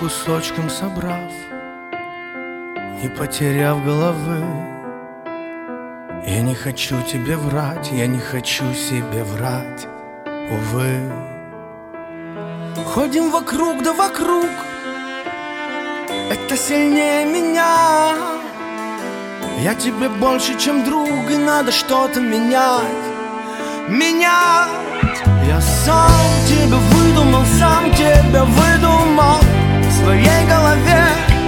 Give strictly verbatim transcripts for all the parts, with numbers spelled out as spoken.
кусочкам собрав, не потеряв головы. Я не хочу тебе врать, я не хочу себе врать, увы. Ходим вокруг да вокруг, это сильнее меня. Я тебе больше, чем друг, и надо что-то менять, менять. Я сам тебя выдумал, сам тебя выдумал в своей голове.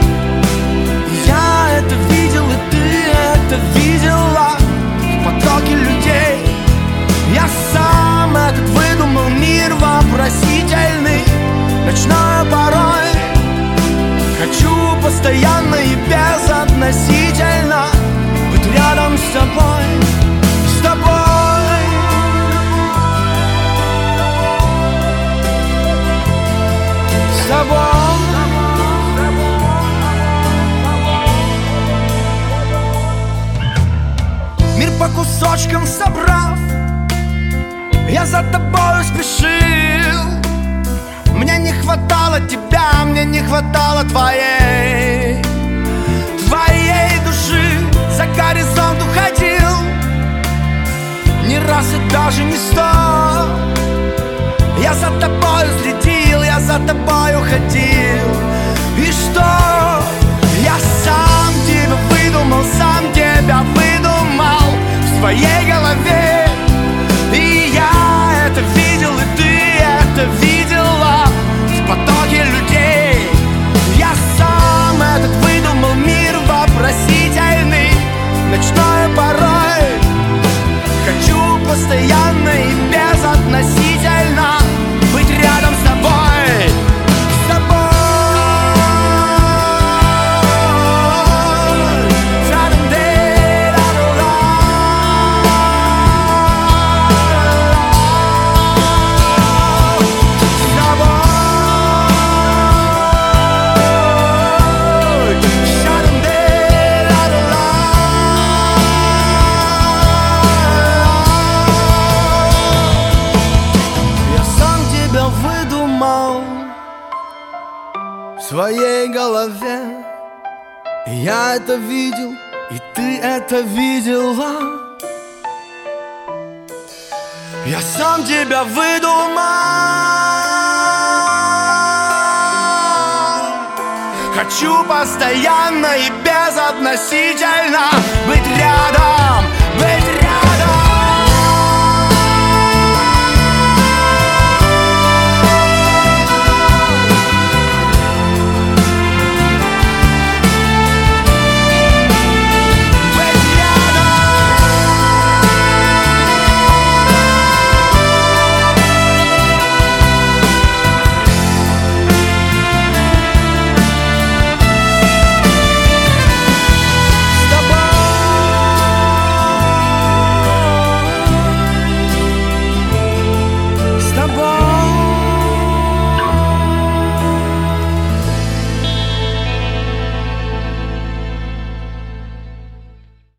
Я это видел, и ты это видела в потоке людей. Я сам этот выдумал мир вопросительный, ночной порой. Хочу постоянно и безотносительно быть рядом с тобой, с тобой. С тобой. Мир по кусочкам собрав, я за тобою спешил. Мне не хватало тебя, мне не хватало твоей, твоей души. За горизонт уходил не раз и даже не сто. Я за тобою следил, я за тобою ходил. И что? Я сам тебя выдумал, сам тебя выдумал в своей голове. И я это видел, и ты это видела в потоке людей. Я сам этот выдумал мир вопросительный, ночной порой. Хочу постоянно и безотносительно быть рядом с тобой, с тобой. В своей голове. И я это видел, и ты это видела. Я сам тебя выдумал. Хочу постоянно и безотносительно быть рядом.